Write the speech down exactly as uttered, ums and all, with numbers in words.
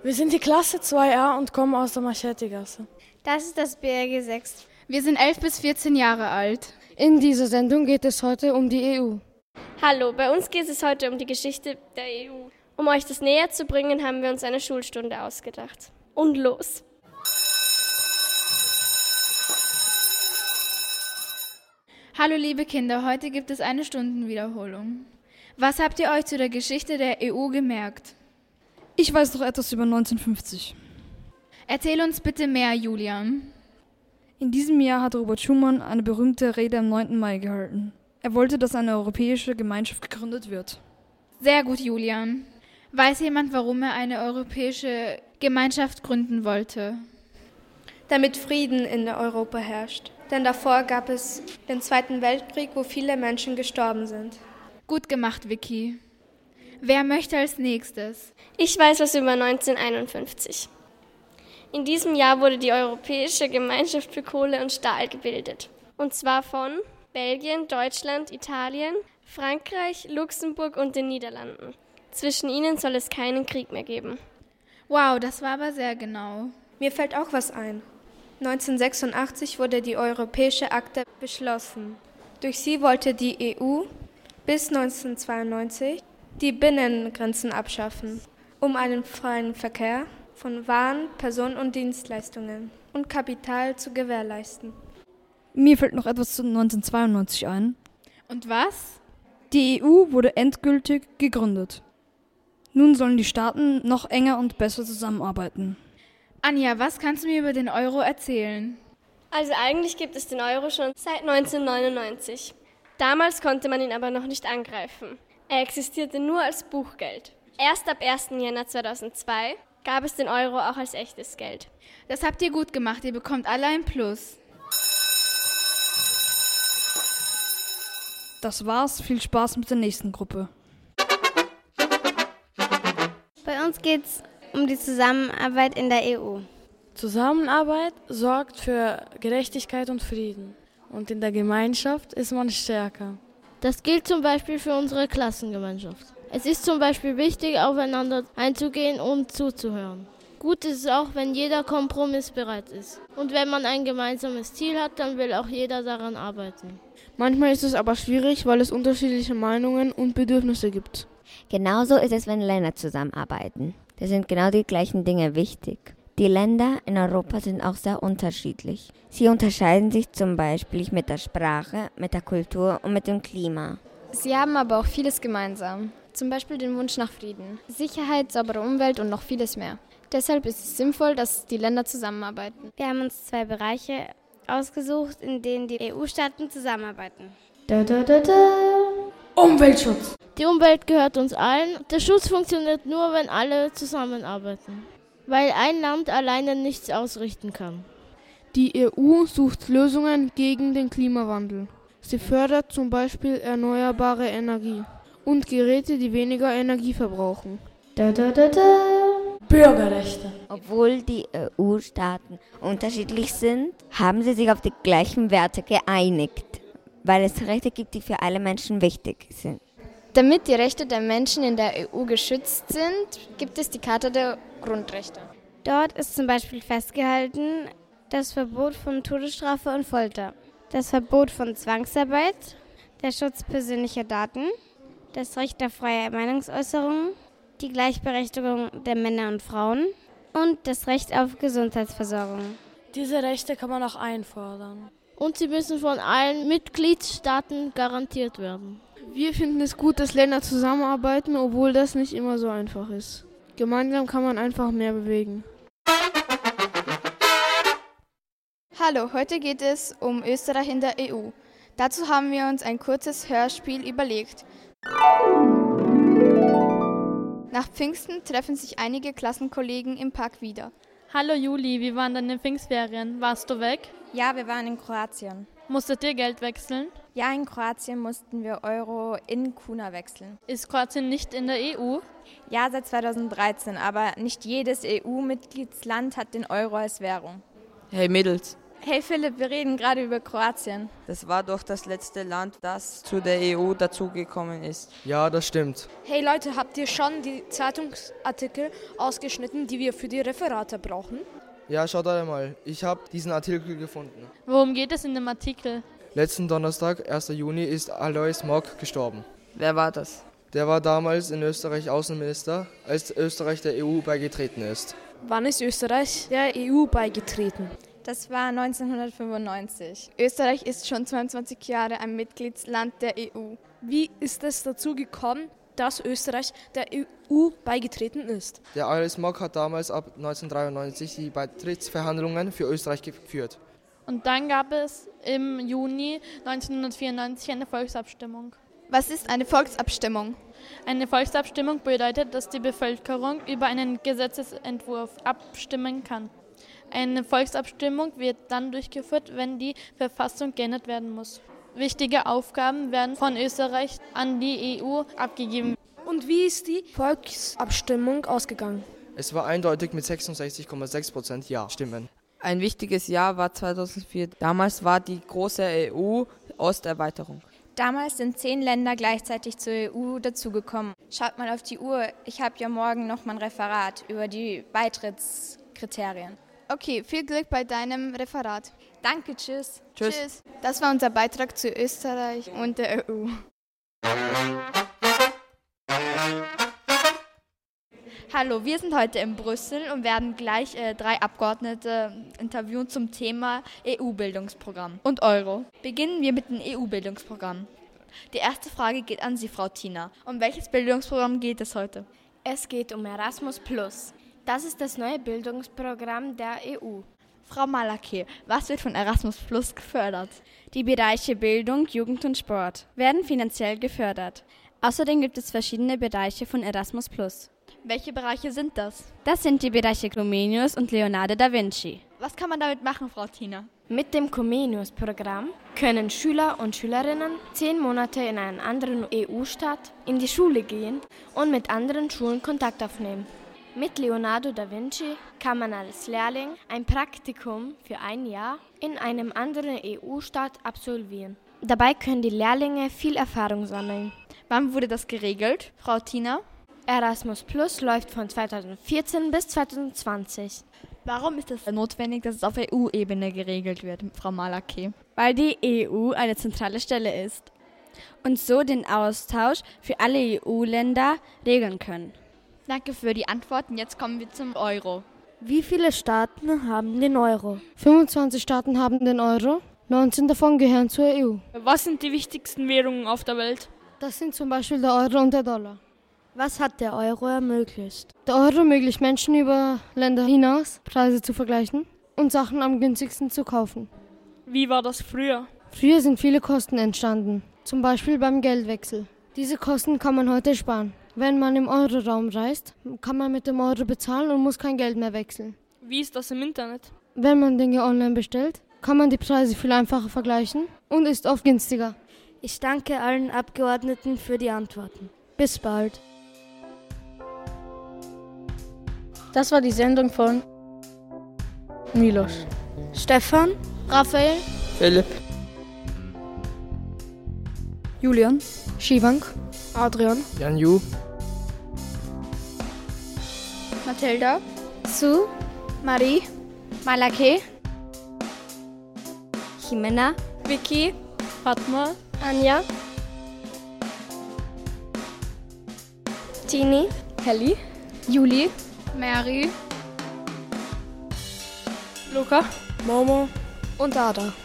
Wir sind die Klasse zwei a und kommen aus der Machete-Gasse. Das ist das B R G sechs. Wir sind elf bis vierzehn Jahre alt. In dieser Sendung geht es heute um die E U. Hallo, bei uns geht es heute um die Geschichte der E U. Um euch das näher zu bringen, haben wir uns eine Schulstunde ausgedacht. Und los! Hallo liebe Kinder, heute gibt es eine Stundenwiederholung. Was habt ihr euch zu der Geschichte der E U gemerkt? Ich weiß noch etwas über neunzehnhundertfünfzig. Erzähl uns bitte mehr, Julian. In diesem Jahr hat Robert Schuman eine berühmte Rede am neunten Mai gehalten. Er wollte, dass eine europäische Gemeinschaft gegründet wird. Sehr gut, Julian. Weiß jemand, warum er eine europäische Gemeinschaft gründen wollte? Damit Frieden in Europa herrscht. Denn davor gab es den Zweiten Weltkrieg, wo viele Menschen gestorben sind. Gut gemacht, Vicky. Wer möchte als nächstes? Ich weiß was über neunzehnhunderteinundfünfzig. In diesem Jahr wurde die Europäische Gemeinschaft für Kohle und Stahl gebildet. Und zwar von Belgien, Deutschland, Italien, Frankreich, Luxemburg und den Niederlanden. Zwischen ihnen soll es keinen Krieg mehr geben. Wow, das war aber sehr genau. Mir fällt auch was ein. neunzehnhundertsechsundachtzig wurde die Europäische Akte beschlossen. Durch sie wollte die E U bis neunzehnhundertzweiundneunzig die Binnengrenzen abschaffen, um einen freien Verkehr von Waren, Personen- und Dienstleistungen und Kapital zu gewährleisten. Mir fällt noch etwas zu neunzehnhundertzweiundneunzig ein. Und was? Die E U wurde endgültig gegründet. Nun sollen die Staaten noch enger und besser zusammenarbeiten. Anja, was kannst du mir über den Euro erzählen? Also eigentlich gibt es den Euro schon seit neunzehnhundertneunundneunzig. Damals konnte man ihn aber noch nicht angreifen. Er existierte nur als Buchgeld. Erst ab ersten Jänner zweitausendzwei gab es den Euro auch als echtes Geld. Das habt ihr gut gemacht, ihr bekommt alle ein Plus. Das war's, viel Spaß mit der nächsten Gruppe. Bei uns geht es um die Zusammenarbeit in der E U. Zusammenarbeit sorgt für Gerechtigkeit und Frieden. Und in der Gemeinschaft ist man stärker. Das gilt zum Beispiel für unsere Klassengemeinschaft. Es ist zum Beispiel wichtig, aufeinander einzugehen und zuzuhören. Gut ist es auch, wenn jeder kompromissbereit ist. Und wenn man ein gemeinsames Ziel hat, dann will auch jeder daran arbeiten. Manchmal ist es aber schwierig, weil es unterschiedliche Meinungen und Bedürfnisse gibt. Genauso ist es, wenn Länder zusammenarbeiten. Da sind genau die gleichen Dinge wichtig. Die Länder in Europa sind auch sehr unterschiedlich. Sie unterscheiden sich zum Beispiel mit der Sprache, mit der Kultur und mit dem Klima. Sie haben aber auch vieles gemeinsam. Zum Beispiel den Wunsch nach Frieden, Sicherheit, saubere Umwelt und noch vieles mehr. Deshalb ist es sinnvoll, dass die Länder zusammenarbeiten. Wir haben uns zwei Bereiche ausgesucht, in denen die E U-Staaten zusammenarbeiten. Da, da, da, da. Umweltschutz. Die Umwelt gehört uns allen. Der Schutz funktioniert nur, wenn alle zusammenarbeiten. Weil ein Land alleine nichts ausrichten kann. Die E U sucht Lösungen gegen den Klimawandel. Sie fördert zum Beispiel erneuerbare Energie und Geräte, die weniger Energie verbrauchen. Da, da, da, da. Bürgerrechte. Obwohl die E U-Staaten unterschiedlich sind, haben sie sich auf die gleichen Werte geeinigt, weil es Rechte gibt, die für alle Menschen wichtig sind. Damit die Rechte der Menschen in der E U geschützt sind, gibt es die Charta der Grundrechte. Dort ist zum Beispiel festgehalten das Verbot von Todesstrafe und Folter, das Verbot von Zwangsarbeit, der Schutz persönlicher Daten, das Recht auf freie Meinungsäußerung, die Gleichberechtigung der Männer und Frauen und das Recht auf Gesundheitsversorgung. Diese Rechte kann man auch einfordern. Und sie müssen von allen Mitgliedstaaten garantiert werden. Wir finden es gut, dass Länder zusammenarbeiten, obwohl das nicht immer so einfach ist. Gemeinsam kann man einfach mehr bewegen. Hallo, heute geht es um Österreich in der E U. Dazu haben wir uns ein kurzes Hörspiel überlegt. Nach Pfingsten treffen sich einige Klassenkollegen im Park wieder. Hallo Juli, wie waren deine Pfingstferien? Warst du weg? Ja, wir waren in Kroatien. Musstet ihr Geld wechseln? Ja, in Kroatien mussten wir Euro in Kuna wechseln. Ist Kroatien nicht in der E U? Ja, seit zweitausenddreizehn, aber nicht jedes E U-Mitgliedsland hat den Euro als Währung. Hey Mädels, Hey Philipp, wir reden gerade über Kroatien. Das war doch das letzte Land, das zu der E U dazugekommen ist. Ja, das stimmt. Hey Leute, habt ihr schon die Zeitungsartikel ausgeschnitten, die wir für die Referate brauchen? Ja, schaut einmal. Ich habe diesen Artikel gefunden. Worum geht es in dem Artikel? Letzten Donnerstag, ersten Juni, ist Alois Mock gestorben. Wer war das? Der war damals in Österreich Außenminister, als Österreich der E U beigetreten ist. Wann ist Österreich der E U beigetreten? Das war neunzehnhundertfünfundneunzig. Österreich ist schon zweiundzwanzig Jahre ein Mitgliedsland der E U. Wie ist es dazu gekommen, dass Österreich der E U beigetreten ist? Der Alois Mock hat damals ab neunzehnhundertdreiundneunzig die Beitrittsverhandlungen für Österreich geführt. Und dann gab es im Juni neunzehnhundertvierundneunzig eine Volksabstimmung. Was ist eine Volksabstimmung? Eine Volksabstimmung bedeutet, dass die Bevölkerung über einen Gesetzesentwurf abstimmen kann. Eine Volksabstimmung wird dann durchgeführt, wenn die Verfassung geändert werden muss. Wichtige Aufgaben werden von Österreich an die E U abgegeben. Und wie ist die Volksabstimmung ausgegangen? Es war eindeutig mit sechsundsechzig Komma sechs Prozent Ja-Stimmen. Ein wichtiges Jahr war zweitausendvier. Damals war die große E U-Osterweiterung. Damals sind zehn Länder gleichzeitig zur E U dazugekommen. Schaut mal auf die Uhr, ich habe ja morgen noch mein Referat über die Beitrittskriterien. Okay, viel Glück bei deinem Referat. Danke, tschüss. Tschüss. Tschüss. Das war unser Beitrag zu Österreich und der E U. Hallo, wir sind heute in Brüssel und werden gleich äh, drei Abgeordnete interviewen zum Thema E U-Bildungsprogramm und Euro. Beginnen wir mit dem E U-Bildungsprogramm. Die erste Frage geht an Sie, Frau Tina. Um welches Bildungsprogramm geht es heute? Es geht um Erasmus Plus. Das ist das neue Bildungsprogramm der E U. Frau Malake, was wird von Erasmus Plus gefördert? Die Bereiche Bildung, Jugend und Sport werden finanziell gefördert. Außerdem gibt es verschiedene Bereiche von Erasmus Plus. Welche Bereiche sind das? Das sind die Bereiche Comenius und Leonardo da Vinci. Was kann man damit machen, Frau Tina? Mit dem Comenius-Programm können Schüler und Schülerinnen zehn Monate in einen anderen E U-Staat in die Schule gehen und mit anderen Schulen Kontakt aufnehmen. Mit Leonardo da Vinci kann man als Lehrling ein Praktikum für ein Jahr in einem anderen E U-Staat absolvieren. Dabei können die Lehrlinge viel Erfahrung sammeln. Wann wurde das geregelt, Frau Tina? Erasmus Plus läuft von zweitausendvierzehn bis zweitausendzwanzig. Warum ist es notwendig, dass es auf E U-Ebene geregelt wird, Frau Malake? Weil die E U eine zentrale Stelle ist und so den Austausch für alle E U-Länder regeln können. Danke für die Antworten. Jetzt kommen wir zum Euro. Wie viele Staaten haben den Euro? fünfundzwanzig Staaten haben den Euro, neunzehn davon gehören zur E U. Was sind die wichtigsten Währungen auf der Welt? Das sind zum Beispiel der Euro und der Dollar. Was hat der Euro ermöglicht? Der Euro ermöglicht Menschen über Länder hinaus, Preise zu vergleichen und Sachen am günstigsten zu kaufen. Wie war das früher? Früher sind viele Kosten entstanden, zum Beispiel beim Geldwechsel. Diese Kosten kann man heute sparen. Wenn man im Euroraum reist, kann man mit dem Euro bezahlen und muss kein Geld mehr wechseln. Wie ist das im Internet? Wenn man Dinge online bestellt, kann man die Preise viel einfacher vergleichen und ist oft günstiger. Ich danke allen Abgeordneten für die Antworten. Bis bald. Das war die Sendung von Milos, Stefan, Raphael, Philipp, Julian, Shivank, Adrian, Janju, Mathilda, Sue, Marie, Malake, Jimena, Vicky, Fatma, Anja, Tini, Kelly, Juli, Mary, Luca, Momo und Ada.